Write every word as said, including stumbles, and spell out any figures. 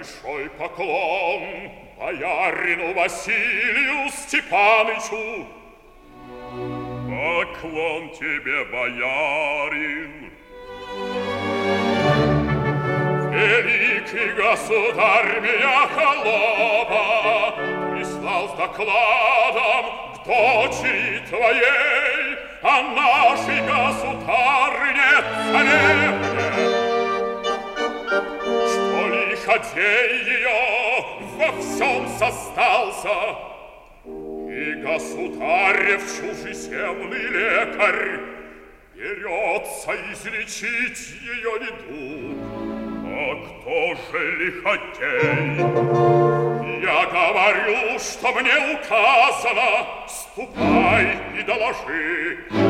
большой поклон боярину Василию Степанычу. Поклон тебе, боярин. Великий государь меня холопа прислал с докладом к дочери твоей, о нашей государыне царевне, что лиходей ее во всем состался, и государев чужеземный лекарь берется излечить ее недуг. А кто же лиходей? Я говорю, что мне указано, ступай и доложи.